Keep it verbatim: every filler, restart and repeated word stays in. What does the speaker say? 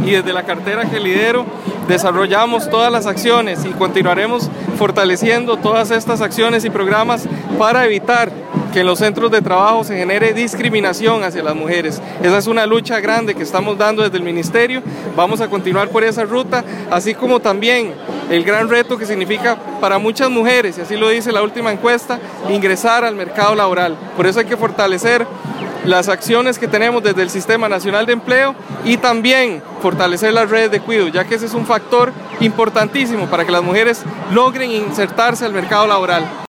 y desde la cartera que lidero desarrollamos todas las acciones y continuaremos fortaleciendo todas estas acciones y programas para evitar que en los centros de trabajo se genere discriminación hacia las mujeres. Esa es una lucha grande que estamos dando desde el Ministerio. Vamos a continuar por esa ruta, así como también el gran reto que significa para muchas mujeres, y así lo dice la última encuesta, ingresar al mercado laboral. Por eso hay que fortalecer las acciones que tenemos desde el Sistema Nacional de Empleo y también fortalecer las redes de cuidado, ya que ese es un factor importantísimo para que las mujeres logren insertarse al mercado laboral.